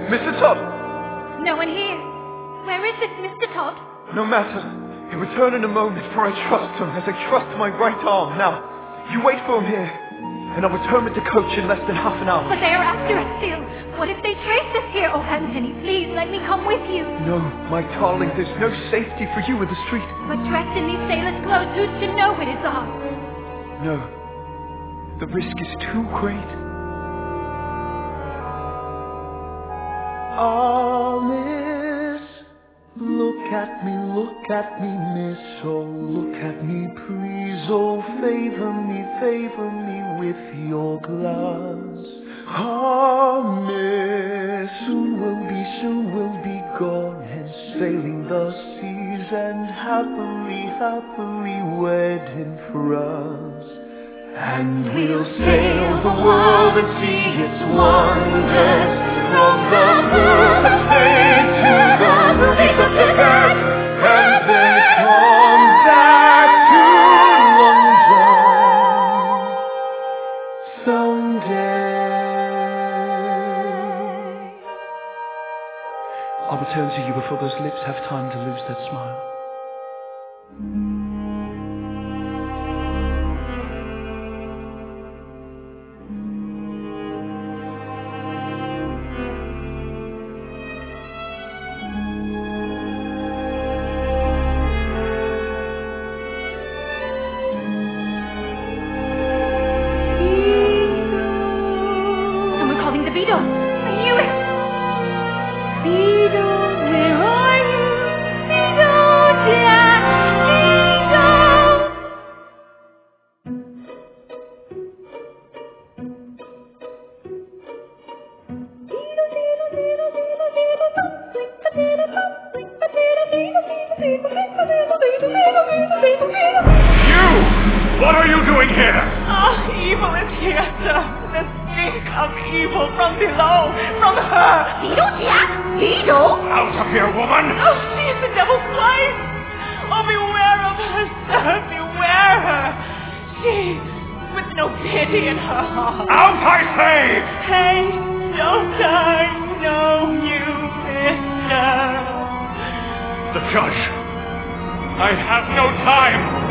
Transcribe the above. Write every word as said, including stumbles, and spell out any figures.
Mister Todd! No one here. Where is this Mister Todd? No matter. He'll return in a moment, for I trust him as I trust my right arm. Now, you wait for him here, and I'll return with the coach in less than half an hour. But they are after us still. What if they trace us here? Oh, Anthony, please let me come with you. No, my darling, there's no safety for you in the street. But dressed in these sailor's clothes, who's to know it is ours? No. The risk is too great. Ah, miss, look at me, look at me, miss, oh, look at me, please, oh, favor me, favor me with your glass. Ah, miss, soon we'll be, soon we'll be gone, and sailing the seas, and happily, happily wed in France. And we'll sail the world and see its wonders, from the moon of Spain to the movies of Japan, and then come back to London someday. I'll return to you before those lips have time to lose that smile. Beedle, I knew it! Beedle, where are you? Beedle, Jack, Beedle! Beedle, beedle, beedle, beedle, beedle, blink the beedle, blink the beedle, beedle, beedle, beedle, blink the beedle, beedle, beedle, beedle, beedle, beedle. You! What are you doing here? Ah, oh, evil is here, sir. The stink of evil from below, from her. Beedle, Jack? Beedle? Out of here, woman! Oh, she is the devil's wife. Oh, beware of her, sir. Beware her. She, with no pity in her heart. Out, I say! Hey, don't I know you, mister? The judge. I have no time.